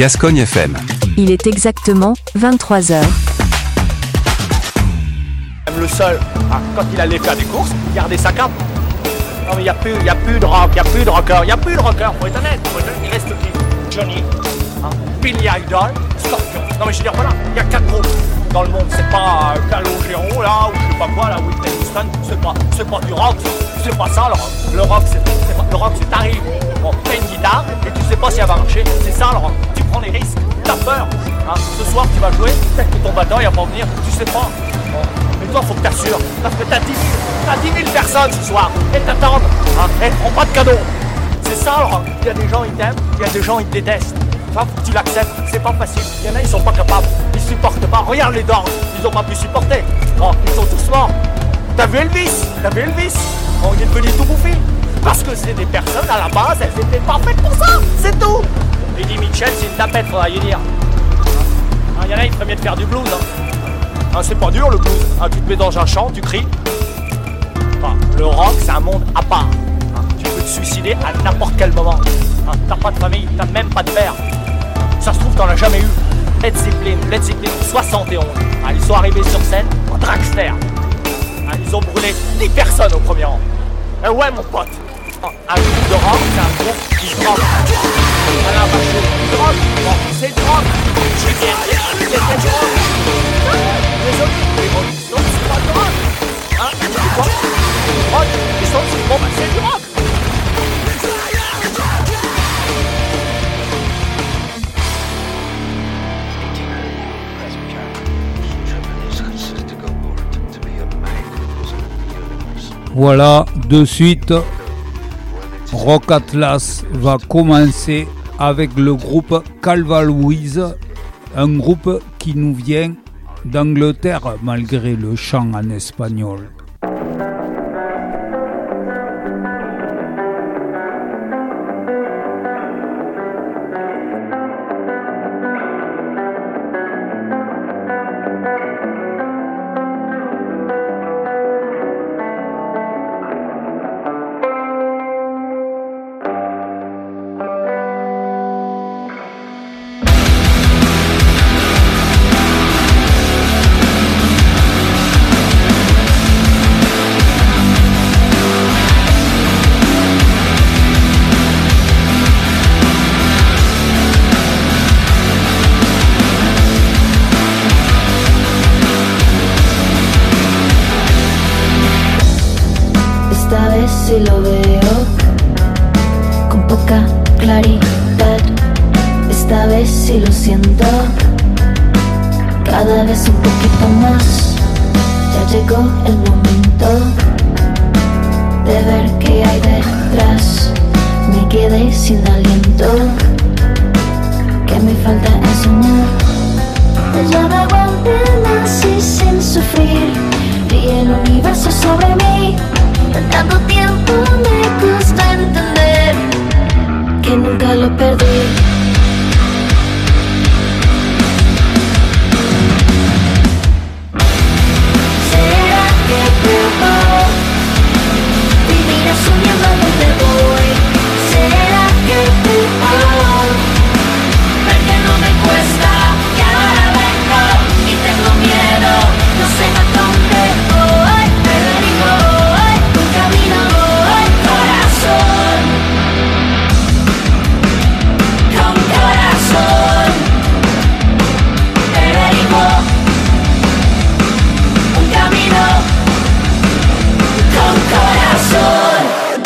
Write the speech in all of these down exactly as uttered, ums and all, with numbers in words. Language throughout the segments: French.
Gascogne F M. Il est exactement vingt-trois heures. Le seul, ah, quand il allait faire des courses, il gardait sa cape. Non mais il n'y a plus, il y a plus de rock, il n'y a plus de rocker, il n'y a plus de rocker, faut être honnête, faut être honnête. Il reste qui? Johnny, hein, Billy Idol, Scorpion. Non mais je veux dire, voilà, il y a quatre groupes dans le monde. C'est pas euh, Calogero là, ou je sais pas quoi, là, Whitney Houston, c'est pas, c'est pas du rock, c'est pas ça le rock. Le rock, c'est, c'est pas, le rock, c'est t'arrives, bon, t'as une guitare, et tu sais pas si elle va marcher, c'est ça le rock. Tu prends des risques, t'as peur, hein. Ce soir tu vas jouer, peut-être que ton batteur il va pas venir, tu sais pas. Bon. Mais toi, faut que t'assures, parce que t'as dix mille, t'as dix mille personnes ce soir, et t'attendent, hein, et prends pas de cadeaux. C'est ça le rock. Il y a des gens, ils t'aiment, il y a des gens, ils te détestent. Enfin, faut que tu l'acceptes, c'est pas facile. Il y en a, ils sont pas capables, ils supportent pas. Regarde les Doors, ils ont pas pu supporter. Oh, ils sont tous morts. T'as vu Elvis? T'as vu Elvis? Oh, il est devenu tout bouffi. Parce que c'est des personnes, à la base, elles étaient pas faites pour ça, c'est tout. Eddie Mitchell, c'est une tapette, faudra y dire. Il y en a, ils feraient mieux de faire du blues, hein. Hein, c'est pas dur le blues, hein, tu te mets dans un champ, tu cries. Enfin, le rock c'est un monde à part, hein. Tu peux te suicider à n'importe quel moment, hein. T'as pas de famille, t'as même pas de père. Ça se trouve t'en as jamais eu. Led Zeppelin, Led Zeppelin soixante et onze, hein, ils sont arrivés sur scène en dragster, hein, ils ont brûlé dix personnes au premier rang. Et ouais mon pote, un groupe de rock c'est un groupe qui se drogue. Alain Bachot, du rock, bon, c'est du rock. Je viens de dire, c'est du rock. Désolé, les Rolling Stones, c'est pas du rock. Hein, c'est quoi? Du rock, les Stones, bon bah c'est du rock. Voilà, de suite, Rock Atlas va commencer avec le groupe Calva Louise, un groupe qui nous vient d'Angleterre malgré le chant en espagnol. Si lo veo con poca claridad, esta vez sí lo siento, cada vez un poquito más. Ya llegó el momento de ver qué hay detrás. Me quedé sin aliento, que me falta enseñar. Ya no aguanté más y sin sufrir, y el universo sobre mí. Tanto tiempo me cuesta entender que nunca lo perdí. ¿Será que puedo vivir asumiendo a dónde voy? ¿Será que puedo ver que no me cuesta? Que ahora vengo y tengo miedo, no sé a dónde voy, pero digo camino voy, corazón, con corazón, te derivo, un camino, con corazón.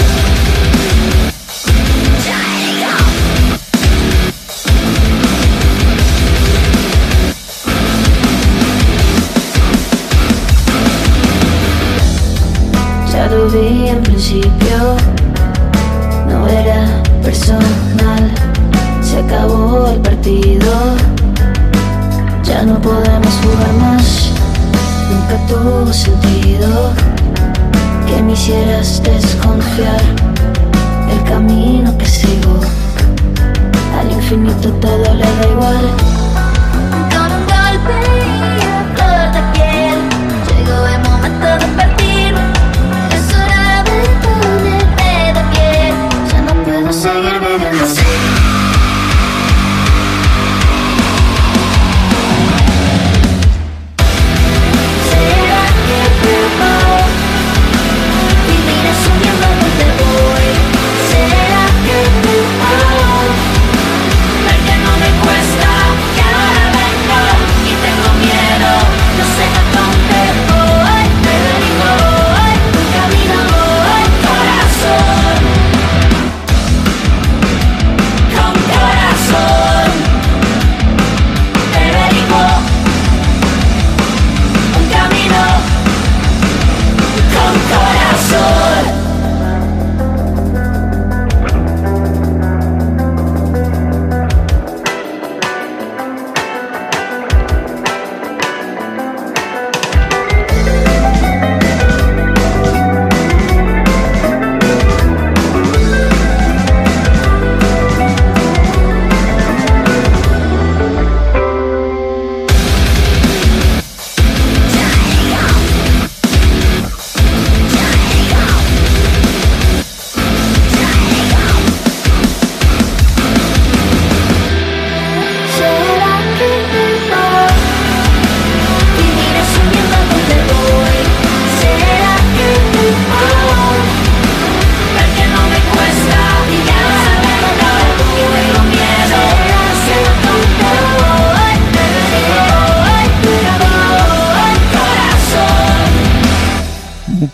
Ya lo vi en principio, no era personal, se acabó el partido, ya no podemos jugar más, nunca tuvo sentido que me hicieras desconfiar, el camino que sigo, al infinito todo le da igual. Con un golpe y a flor de piel, llegó el momento de partir. Seguir viviendo así.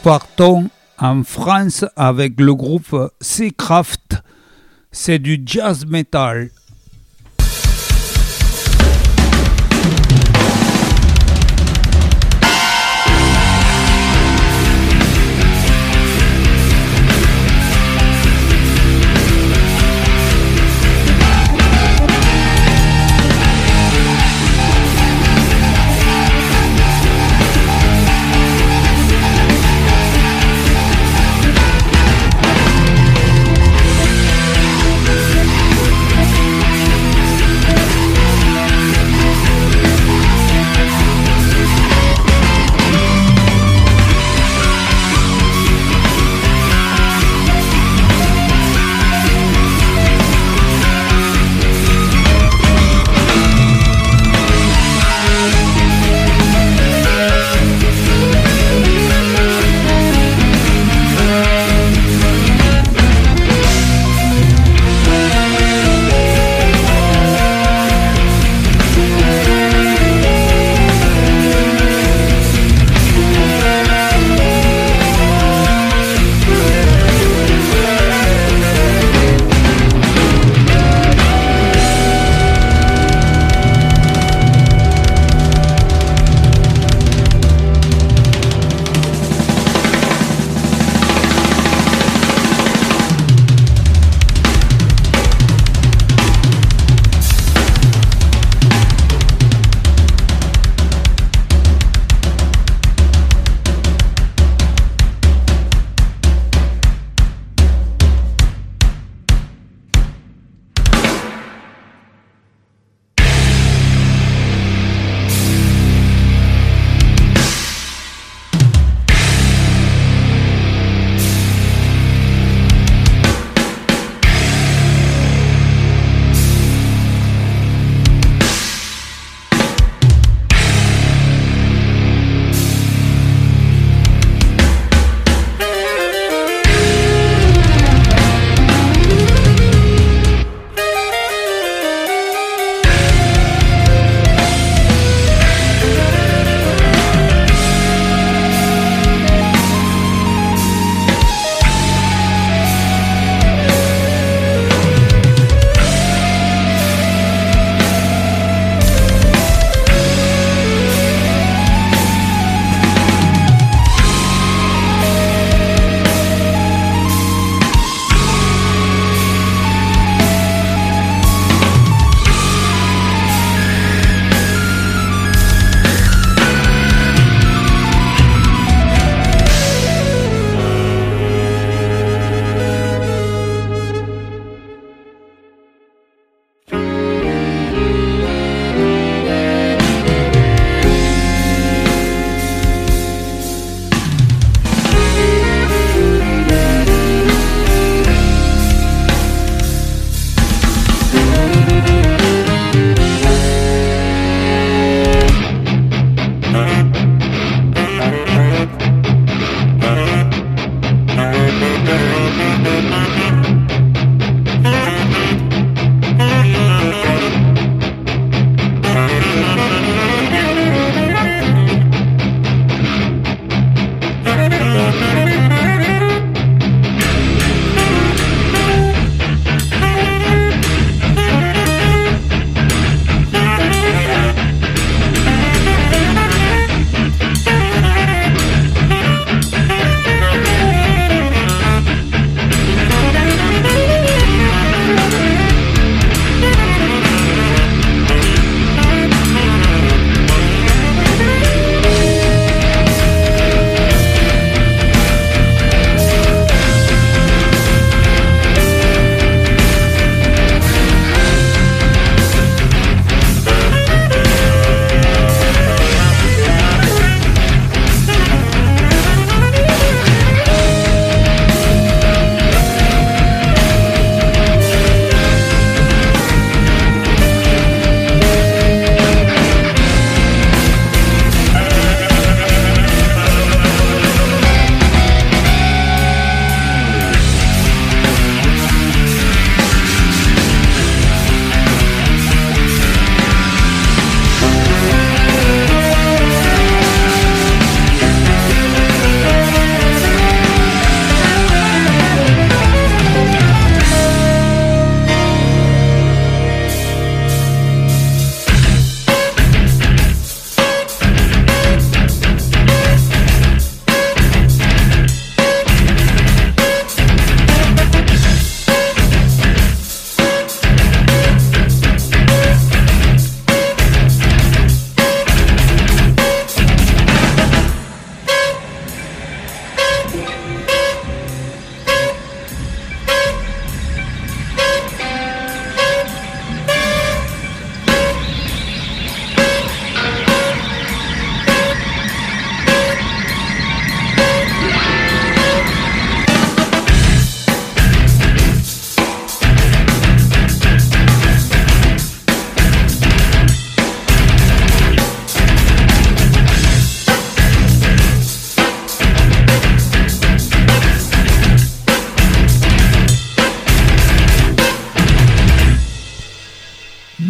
partons en France avec le groupe Seacraft. C'est du jazz metal. Thank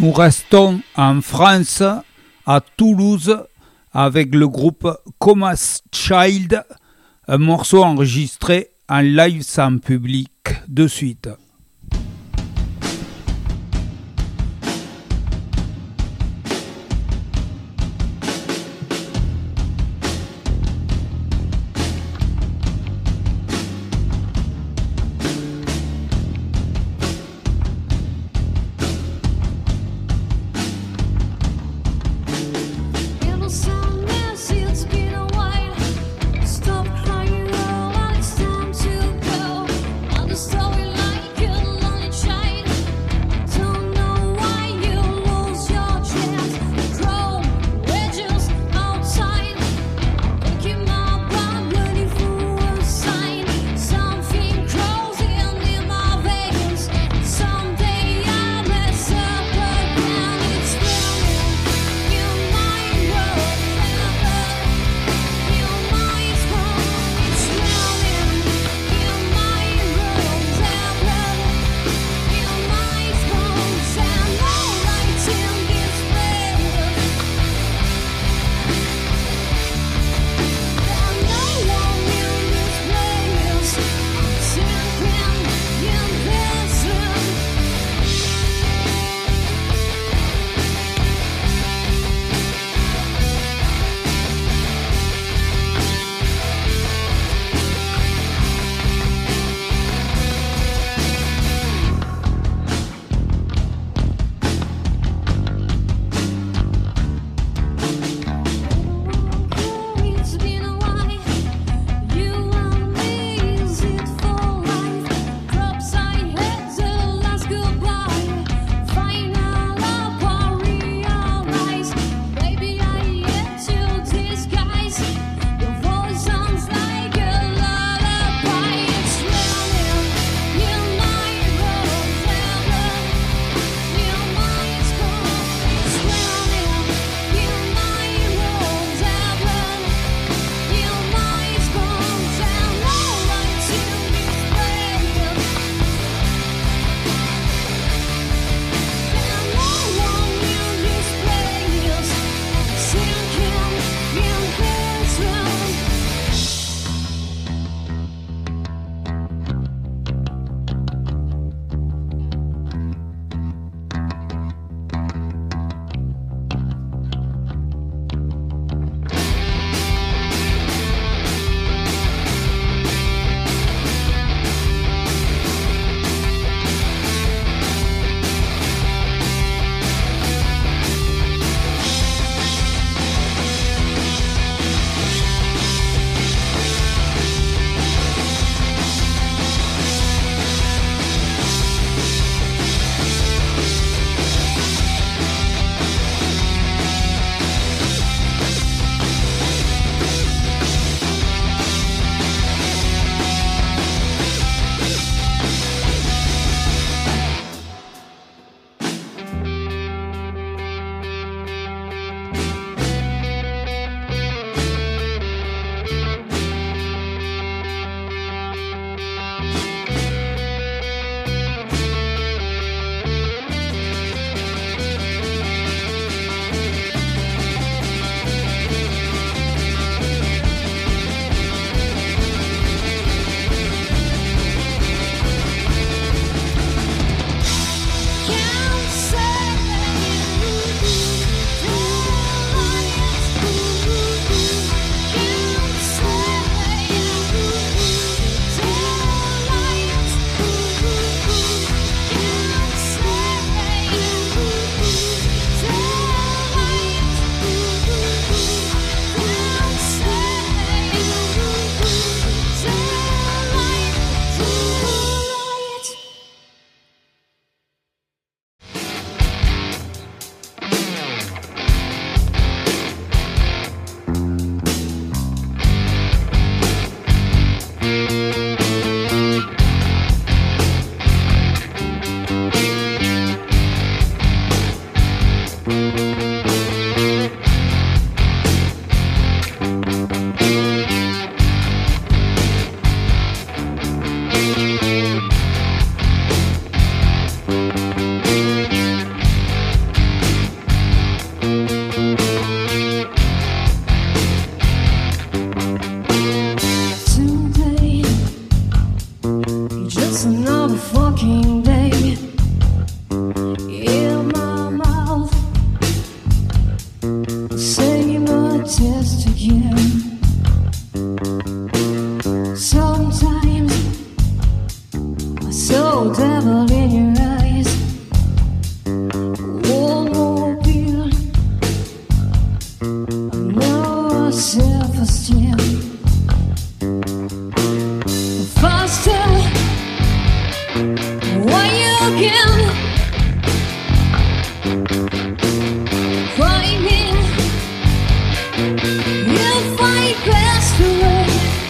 Nous restons en France, à Toulouse, avec le groupe Comas Child, un morceau enregistré en live sans public. De suite. Stop crying, girl, it's time to go. On the story like Sometimes I saw a devil in your eyes. One more pill, no self-esteem. Faster, when you can find me, you find best away.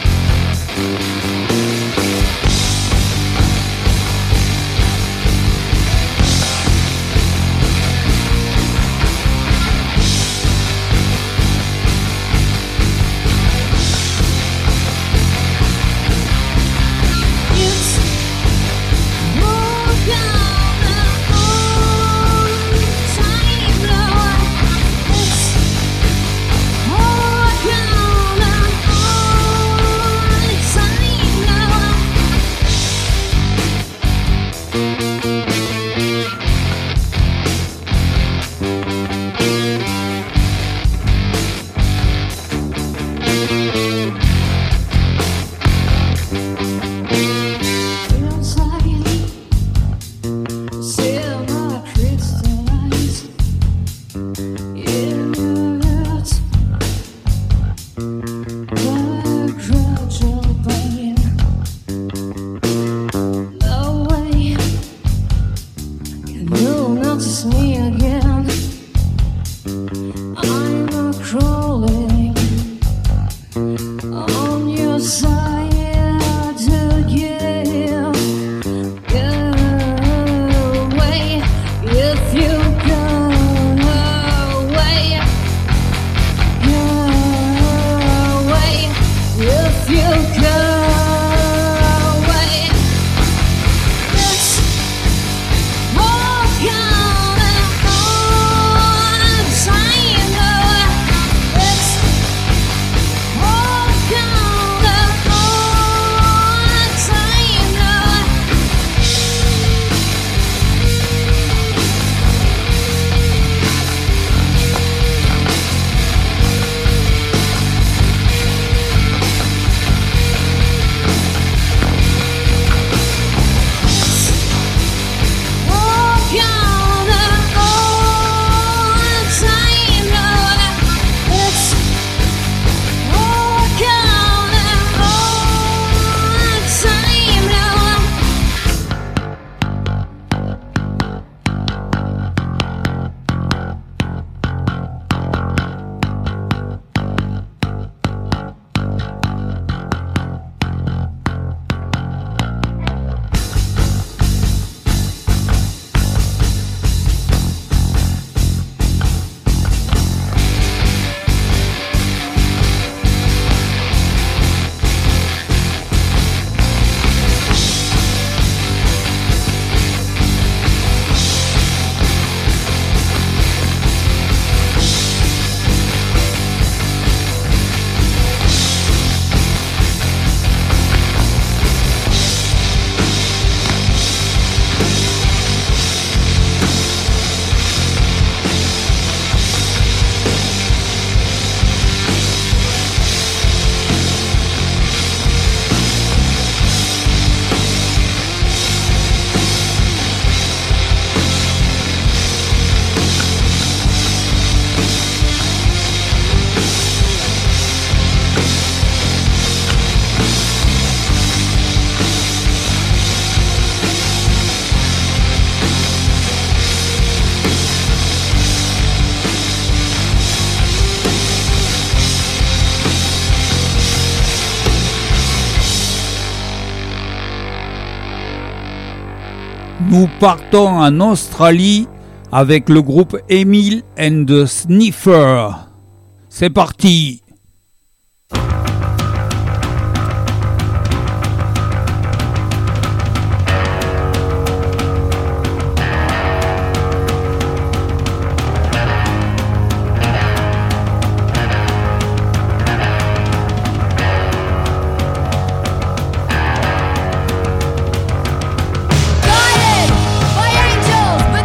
Nous partons en Australie avec le groupe Emil and the Sniffer. C'est parti!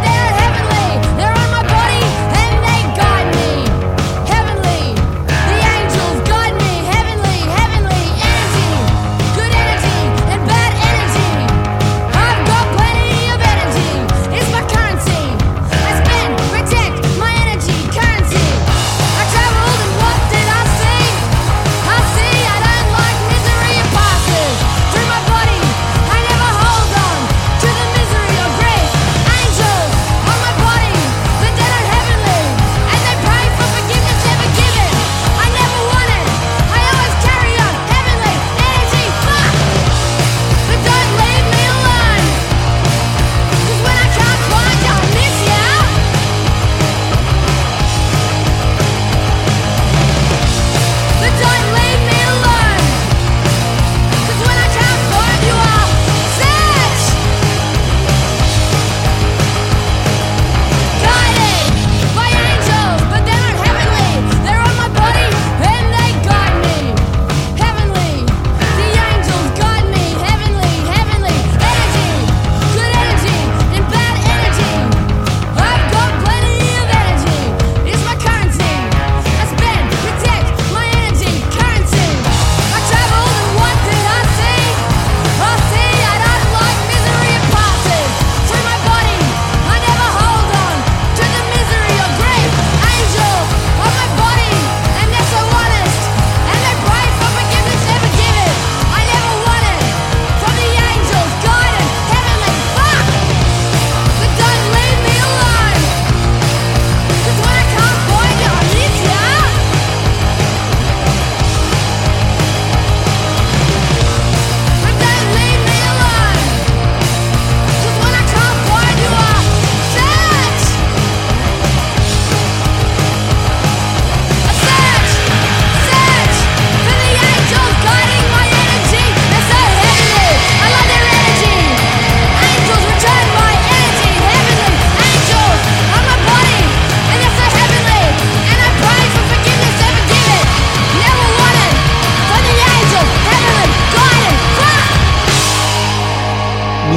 They're on my body and they guide me. Heavenly, the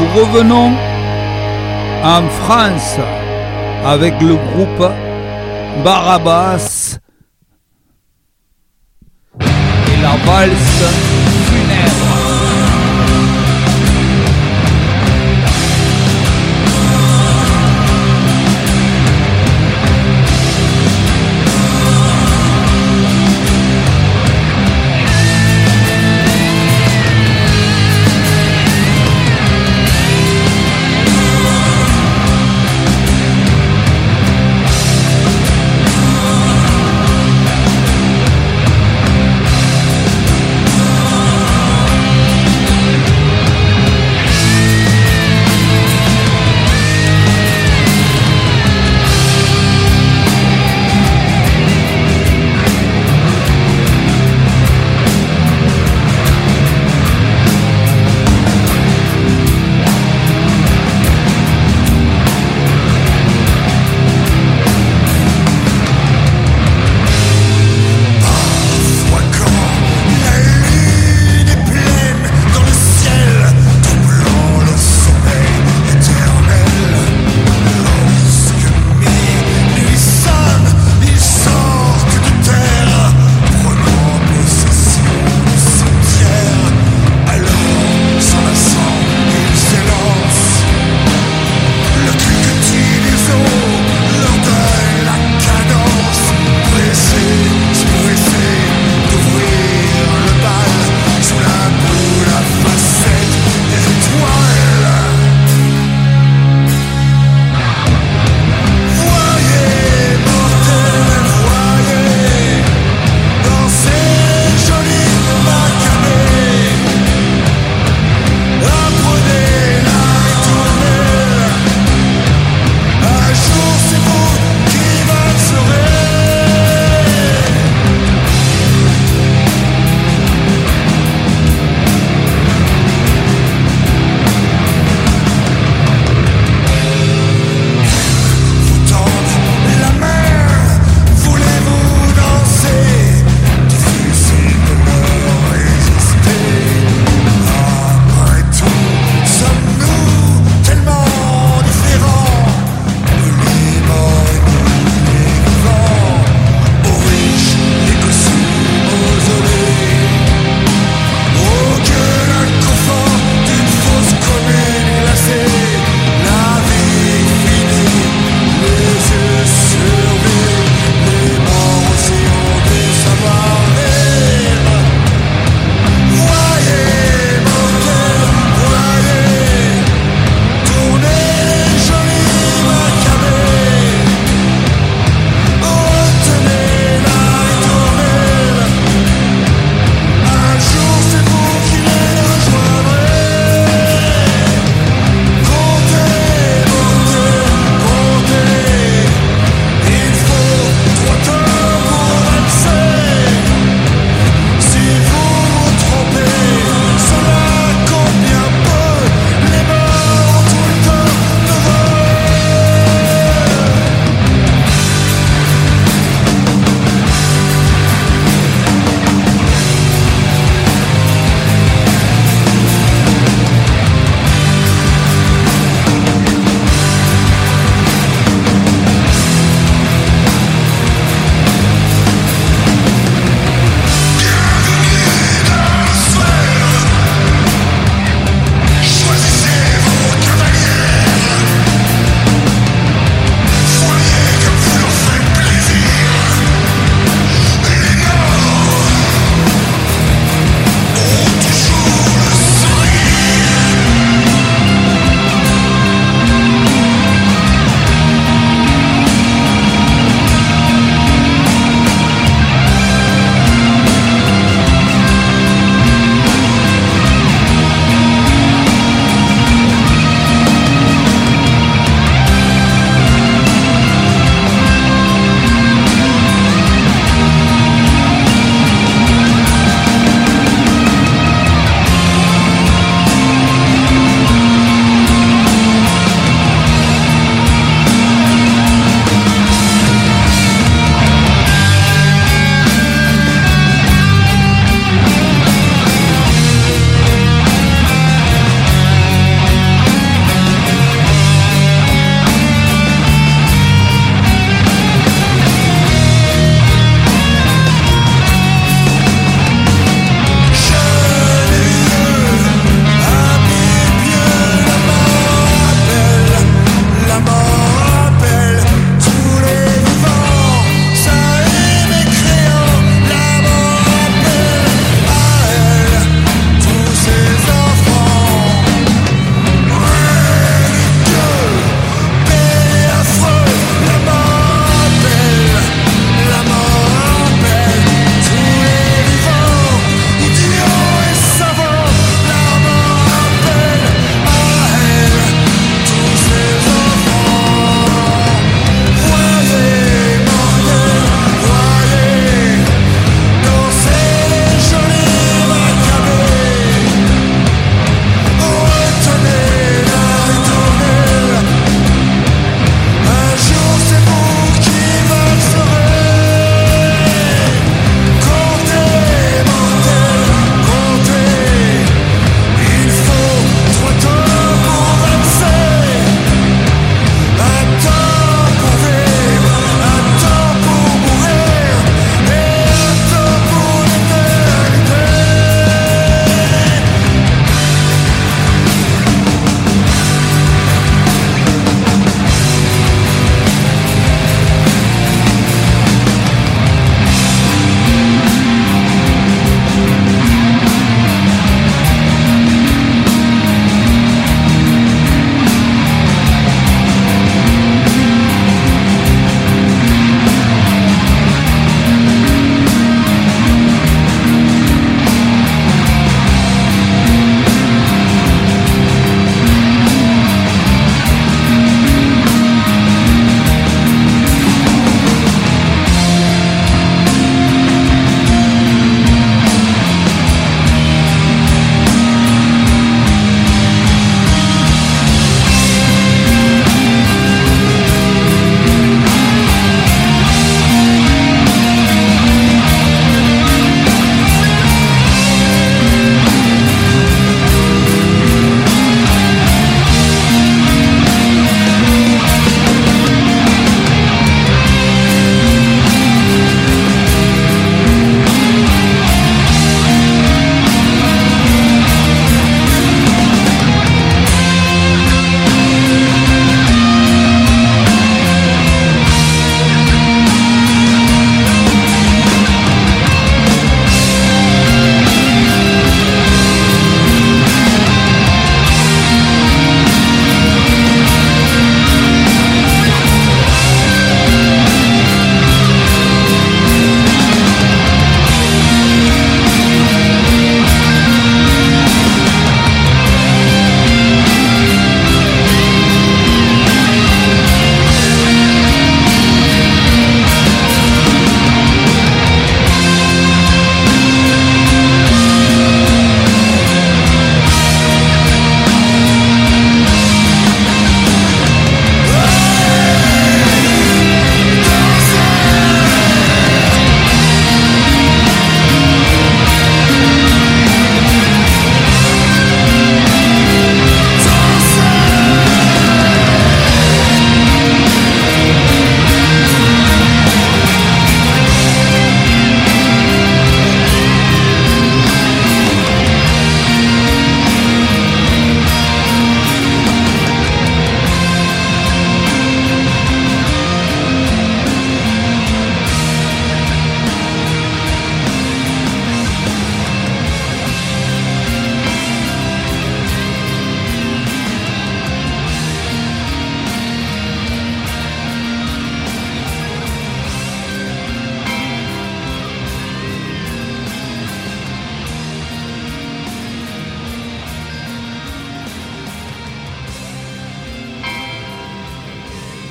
revenons en France avec le groupe Barabas et la valse funèbre. Thank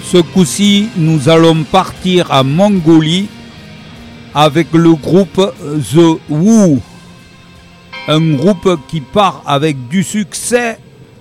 Ce coup-ci, nous allons partir en Mongolie avec le groupe The Who. Un groupe qui part avec du succès.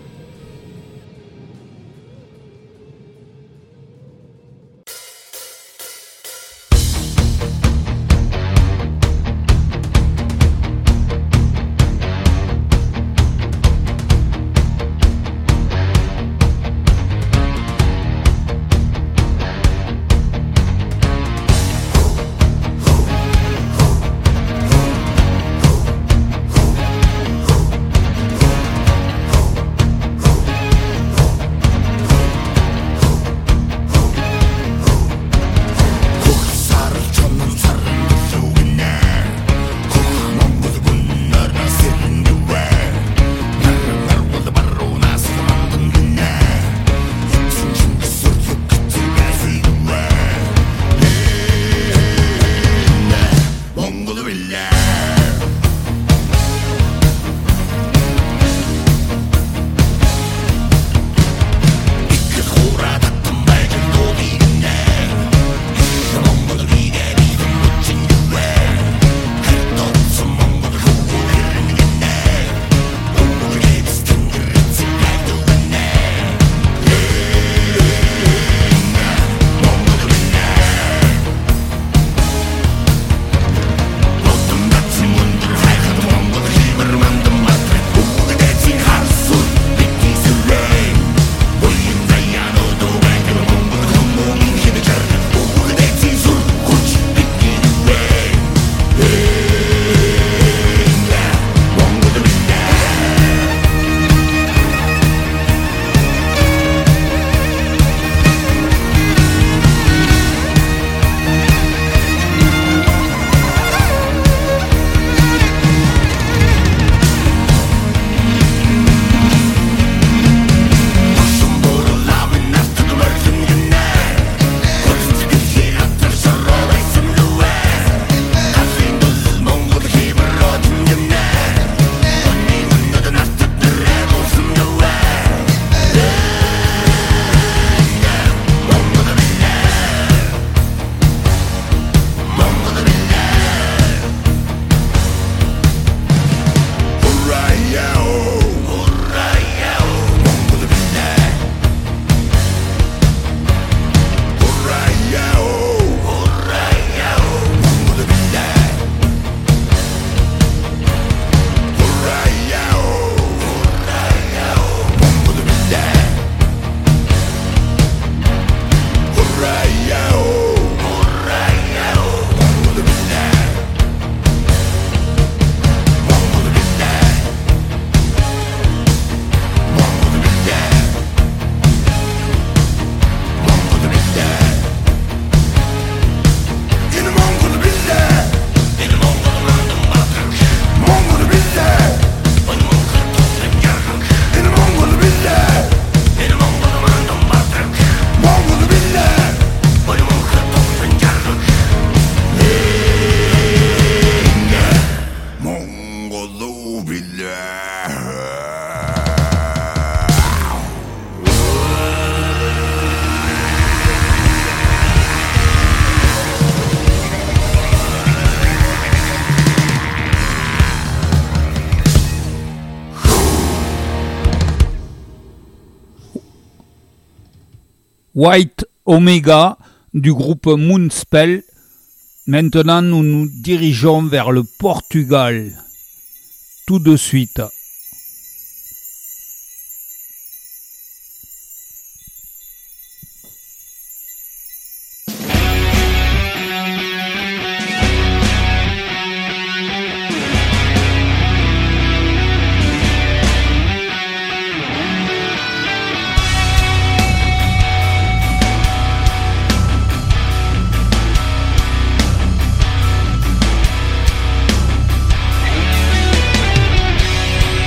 White Omega du groupe Moonspell. Maintenant, nous nous dirigeons vers le Portugal. Tout de suite. We'll be right back.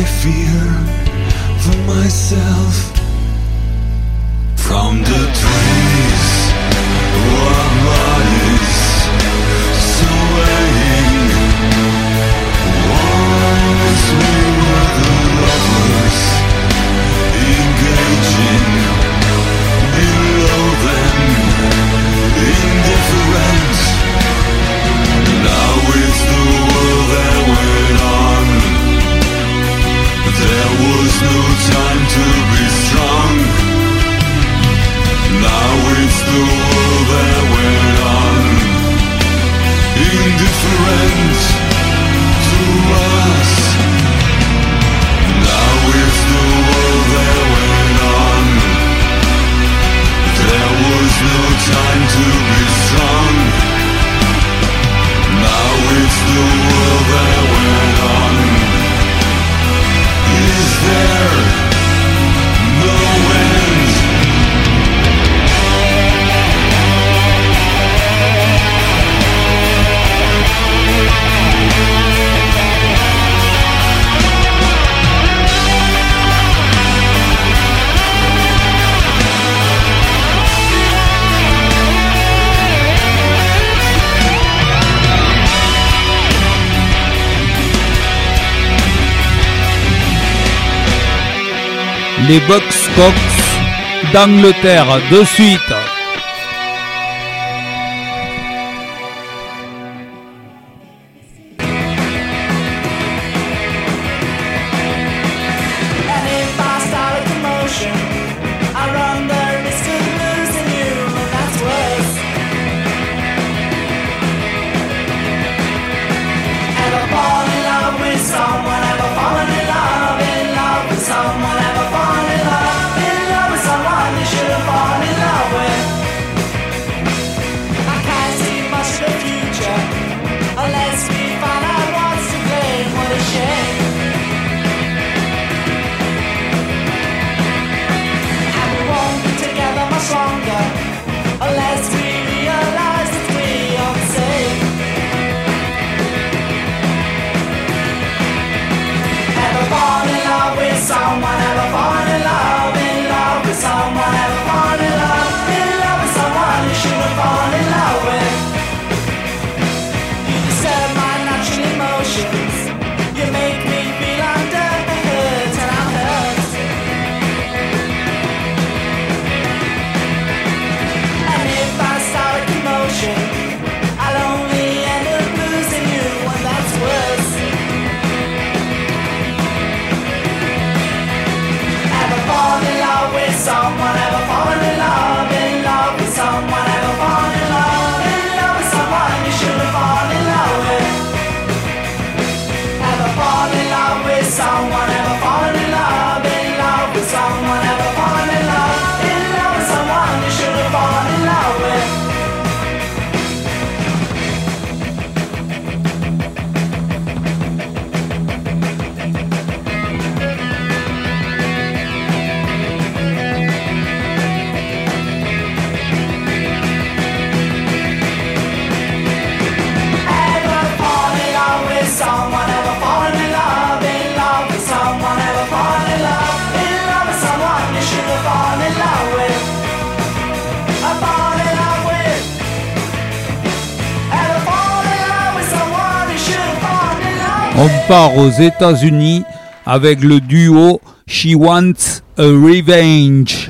fear for myself. From the trees, our bodies swaying. Once we were the lovers, engaging. Below them, indifferent. Now it's the world that went on. There was no time to be strong. Now it's the world that went on. Indifferent to us. Now it's the world that went on. There was no time to be strong. Now it's the world that went on. Is there no end? Les Buzzcocks d'Angleterre, de suite. On part aux États-Unis avec le duo She Wants a Revenge.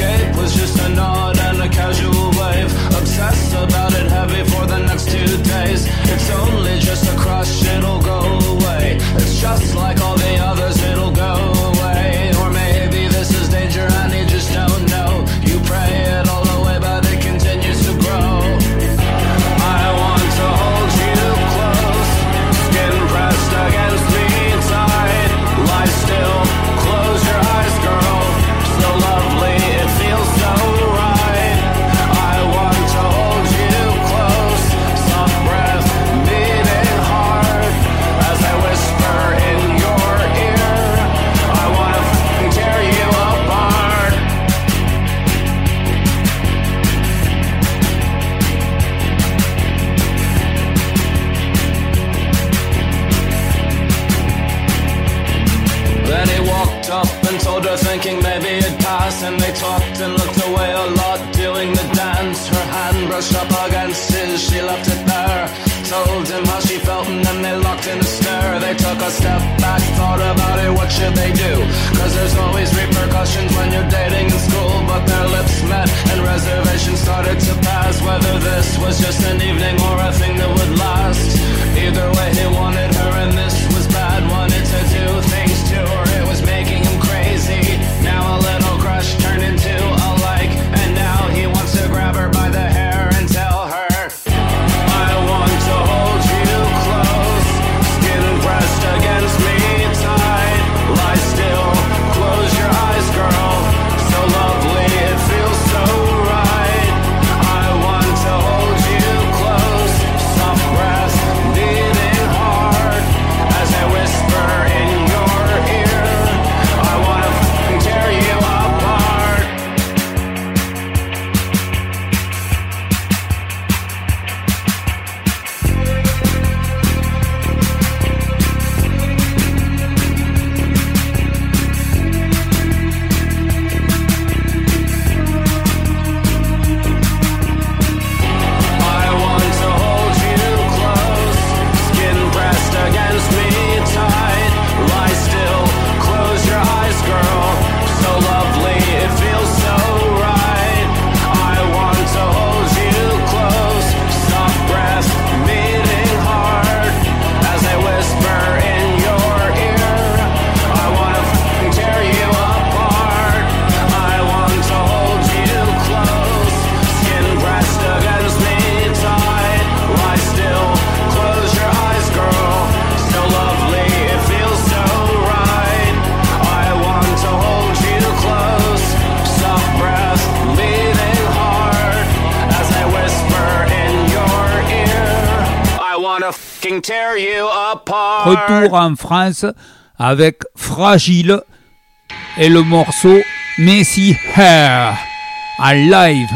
About it heavy for the next two days. talked and looked away a lot, doing the dance. Her hand brushed up against his, she left it there. Told him how she felt and then they locked in a stare. They took a step back, thought about it, what should they do? Cause there's always repercussions when you're dating in school. But their lips met and reservations started to pass, whether this was just an evening or a thing that would last. Either way he wanted her and this was bad. Wanted to do things to her, it was making him crazy. Now a little crush turned into a like, and now he wants to grab her by the hair and tell her, I want to hold you close, skin pressed against me tight. Lie still, close your eyes, girl. So lovely, it feels so right. I want to hold you close, soft breath beating hard as I whisper in your ear. I want to f***ing tear you apart. I want to hold you close, skin pressed against me tight. Lie still, close your eyes, girl. So lovely, it feels so right. I want to hold you close, soft breath beating hard as I whisper in your ear. I want to f***ing tear you apart. I want to hold you close, skin pressed against me tight. Lie still, close your eyes, girl. So lovely, it feels so right. I want to hold you close, soft breath beating hard as I whisper in your ear. I want to f***ing tear you apart. Retour en France avec Fragile et le morceau Messy Hair en live.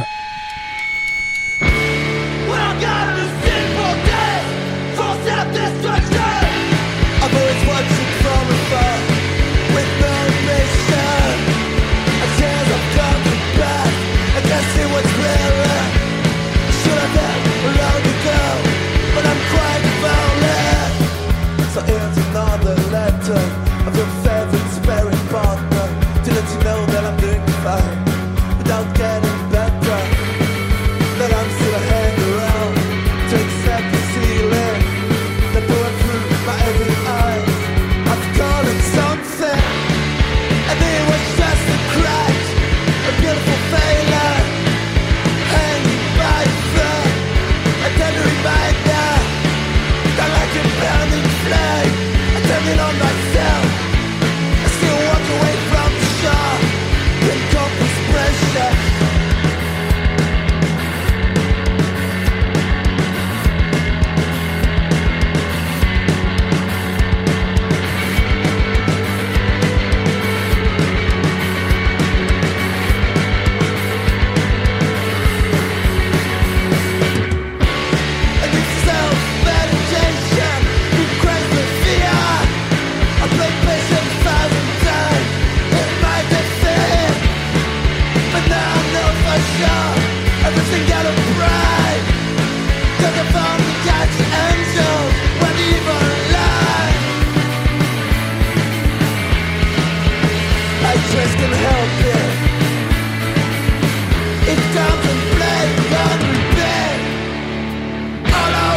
Well, God, on a sinful day, full self-destruction. I've always watched it from afar, with no ambition. As years have gone to pass, I can see what's clearer. Should have been allowed to go, but I'm quite violent. So here's another letter of your favorite sparing partner, to let you know that I'm doing fine, without getting better. That I'm still hanging around to accept the ceiling that poured through my every eye. I've called it something, and it was just a crash, a beautiful failure, hanging by a thread, a tender reminder that like a burning flame, I turned it on myself. I still walk away from the shore with complex pressure. And it's self-meditation, you crazy with fear. I played patient a thousand times in my defeat, but now I know for sure everything got a pride. Cause I found the catch angels when evil lie. I just can't help it. It comes and plays on repeat. All I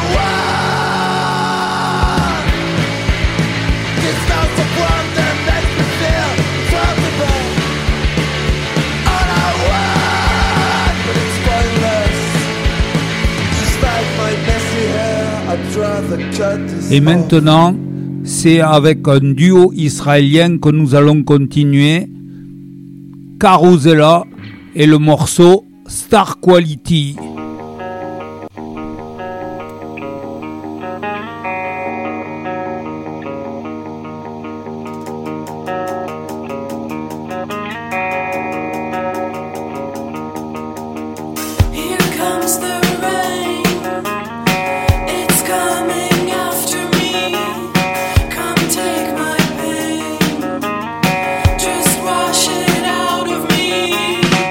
want, this house of wonder makes me feel comfortable. All I want, but it's pointless. Just like my messy hair, I'd rather cut this Et off. maintenant, c'est avec un duo israélien que nous allons continuer. Carousella et le morceau Star Quality. Here comes the rain. It's coming after me. Come take my pain. Just wash it out of me.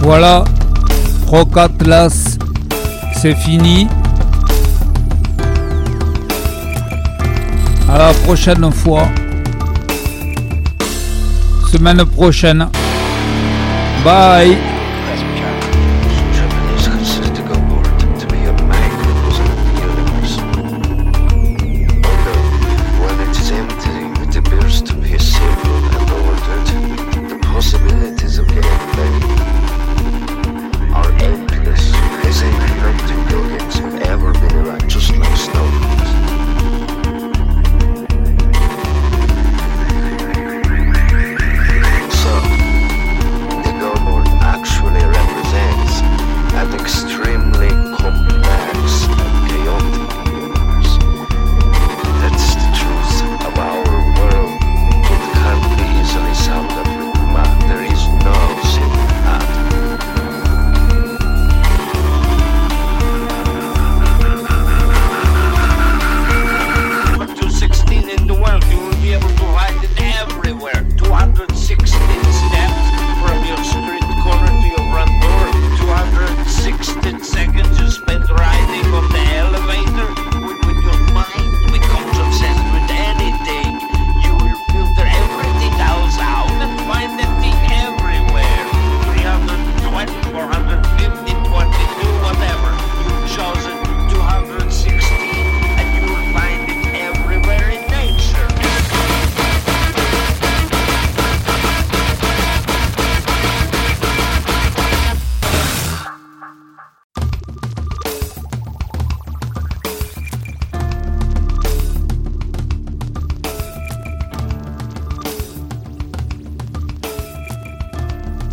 Voilà, Rock Atlas, c'est fini. À la prochaine fois. Semaine prochaine. Bye.